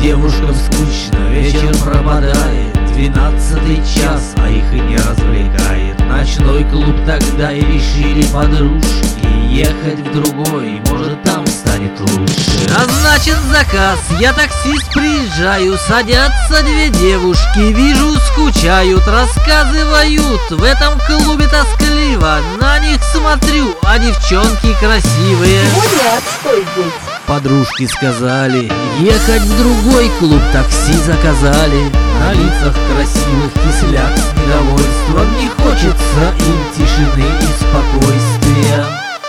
девушкам скучно, вечер пропадает, 12-й час, а их и не развлекает ночной клуб. Тогда и решили подружки ехать в другой, может там станет лучше. Назначен заказ, я таксист, приезжаю, садятся две девушки, вижу, скучают, рассказывают, в этом клубе тоскливо, на них смотрю, а девчонки красивые. Сегодня отстой будет. Подружки сказали ехать в другой клуб, такси заказали. На лицах красивых кисляк с недовольством, не хочется им тишины и спокойствия.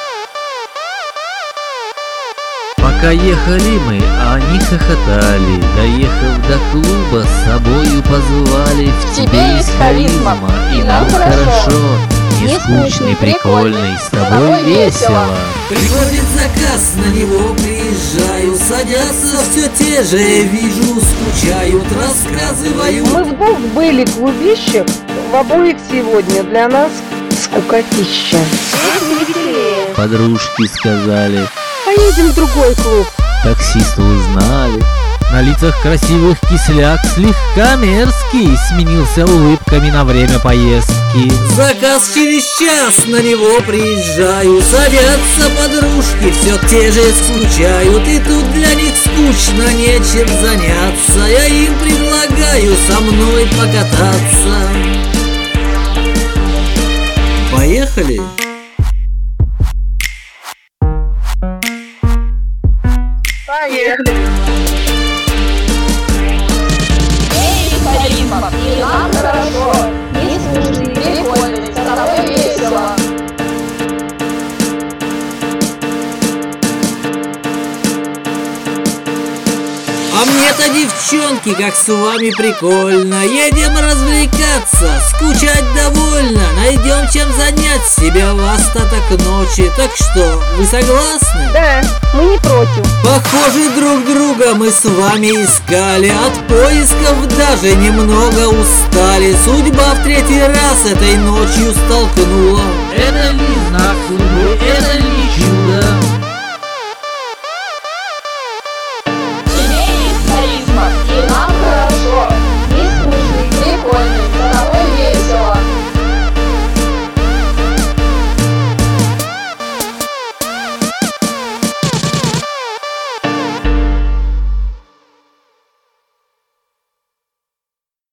Пока ехали мы, а они хохотали, доехав до клуба, с собою позвали. В тебе есть харизма, и нам хорошо, не скучный, прикольный, с тобой весело. Приходит заказ, на него приезжаю, садятся все те же, вижу, скучают, рассказываю. Мы в двух были клубищах, в обоих сегодня для нас скукотища. Подружки сказали, поедем в другой клуб. таксисты узнали. На лицах красивых кисляк слегка мерзкий сменился улыбками на время поездки. Заказ через час, на него приезжаю, садятся подружки, все те же скучают, и тут для них скучно, нечем заняться. Я им предлагаю со мной покататься. Поехали? Поехали. И нам хорошо, не скучный, прикольный, с тобой весело. А мне-то, девчонки, как с вами прикольно. Едем развлекаться, скучать довольно, найдем чем занять себя в остаток ночи. Так что, вы согласны? Да, мы не против. Похожи друг друга мы с вами искали, от поисков даже немного устали. Судьба в третий раз этой ночью столкнула. Это ли знак судьбы?